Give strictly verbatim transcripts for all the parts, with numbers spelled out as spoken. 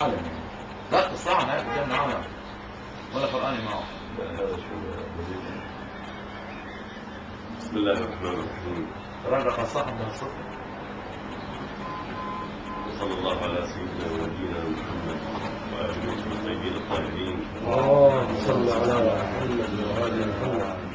لا تصلح معي قدام معنا ولا فرقاني معه. هذا شو بسم الله الرحمن الرحيم. رجع الصاحب من الصبح. وصلى الله على سيدنا ونبينا محمد وآل بيته الطيبين الطاهرين. اللهم صل على محمد وآل محمد.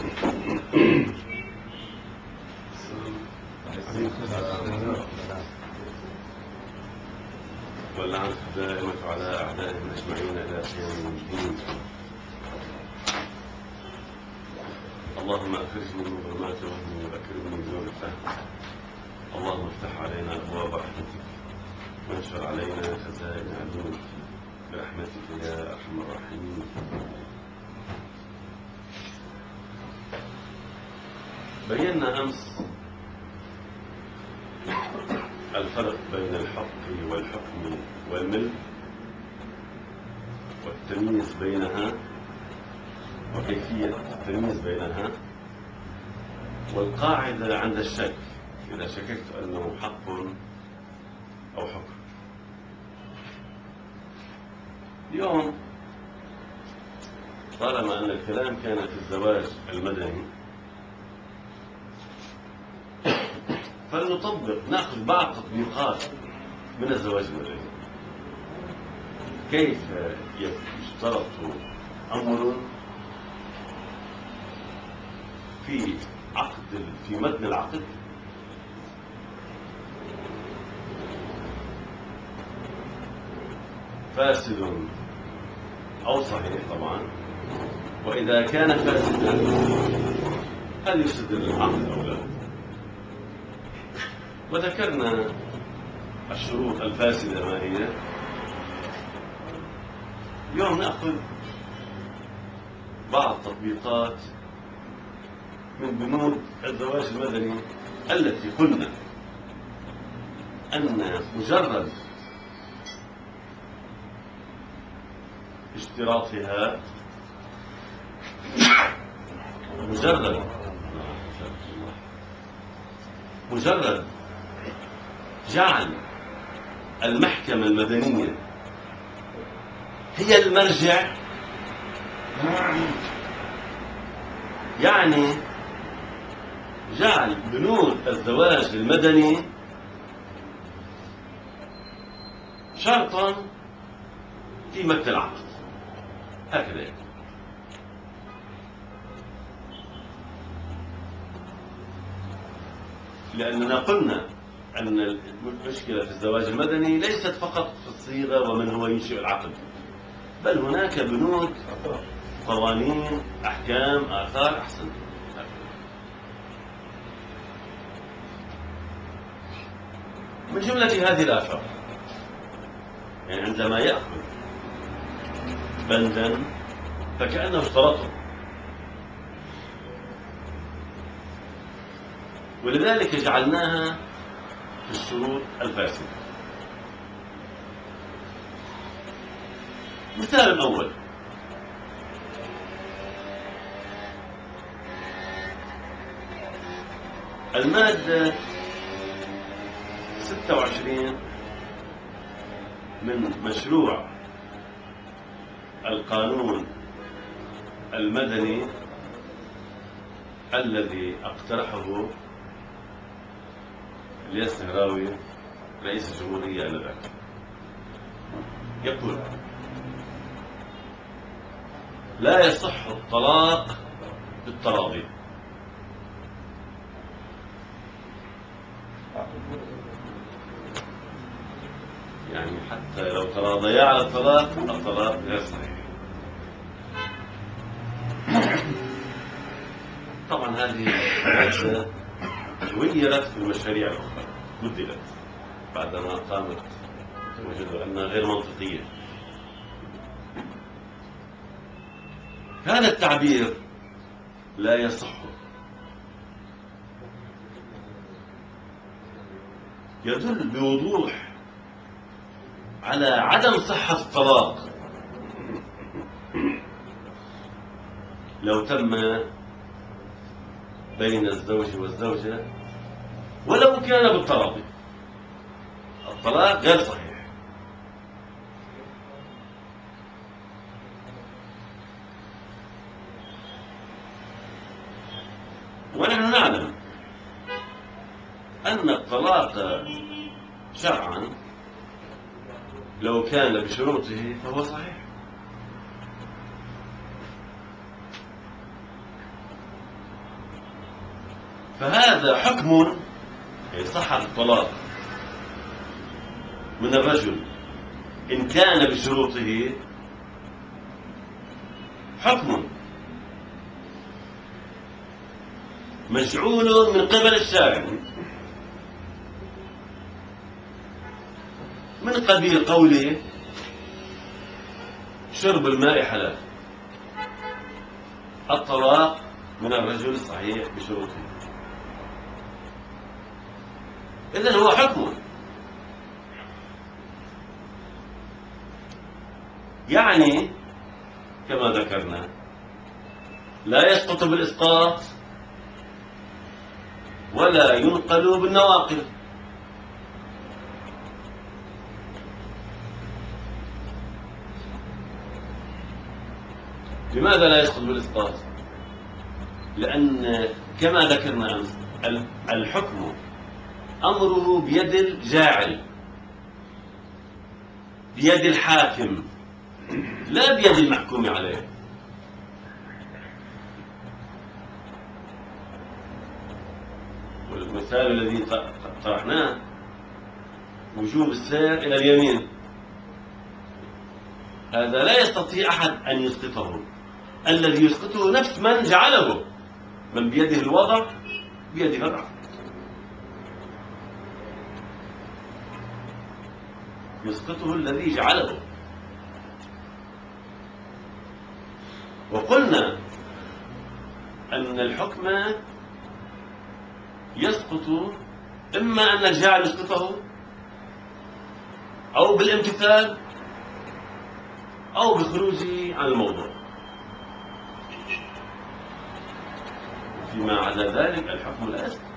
واللعنة الدائمة على أعدائهم أجمعين إلى قيام الدين. اللهم أخرجني من ظلمات وهمي وأكرمني من نور الفهم. اللهم افتح علينا أبواب رحمتك وانشر علينا خزائن علمك برحمتك يا أرحم الراحمين. بينا أمس الفرق بين الحق والحكم والملك والتمييز بينها وكيفية التمييز بينها والقاعدة عند الشك إذا شككت أنه حق أو حكم. اليوم طالما أن الكلام كان في الزواج المدني فلنطبق نأخذ بعض تطبيقات من الزواج المدني. كيف يشترط أمر في عقد في متن العقد فاسد أو صحيح طبعا، وإذا كان فاسدا هل يسد العقد أو لا؟ وذكرنا الشروط الفاسدة ما هي. اليوم نأخذ بعض تطبيقات من بنود الزواج المدني التي قلنا أن مجرد اشتراطها مجرد مجرد جعل المحكمة المدنية هي المرجع، يعني جعل بنود الزواج المدني شرطا في متن العقد هكذا. لأننا قلنا أن المشكلة في الزواج المدني ليست فقط في الصيغة ومن هو ينشئ العقد، بل هناك بنود قوانين أحكام آثار. أحسن من جملة هذه الآثار، يعني عندما يأخذ بندا فكأنه اشترطه، ولذلك جعلناها في الشروط الفاسدة. مثال الأول: المادة ستة وعشرين من مشروع القانون المدني الذي اقترحه الياس النهراوي رئيس الجمهورية آنذاك، يقول: لا يصح الطلاق بالتراضي. يعني حتى لو تراضيا على الطلاق الطلاق غير صحيح. طبعا هذه المادة غيرت في المشاريع الأخرى، بدلت بعدما قامت وجدوا أنها غير منطقية. هذا التعبير لا يصح، يدل بوضوح على عدم صحة الطلاق لو تم بين الزوج والزوجة ولو كان بالتراضي. الطلاق غير صحيح. ونحن نعلم أن الطلاق شرعا لو كان بشروطه فهو صحيح. فهذا حكم صحة الطلاق من الرجل إن كان بشروطه، حكم مجعول من قبل الشارع من قبيل قوله شرب الماء حلال، الطلاق من الرجل الصحيح بشروطه. إذن هو حكم، يعني كما ذكرنا لا يسقط بالإسقاط ولا ينقل بالنواقل. لماذا لا يسقط بالإسقاط؟ لأن كما ذكرنا أمس الحكم أمره بيد الجاعل، بيد الحاكم، لا بيد المحكوم عليه. والمثال الذي طرحناه وجوب السير إلى اليمين، هذا لا يستطيع أحد أن يسقطه، الذي يسقطه نفس من جعله، من بيده الوضع بيده الرفع. يسقطه الذي جعله. وقلنا أن الحكم يسقط إما أن الجاعل يسقطه أو بالامتثال أو بخروجه عن الموضوع. فيما عدا ذلك الحكم لا يسقط.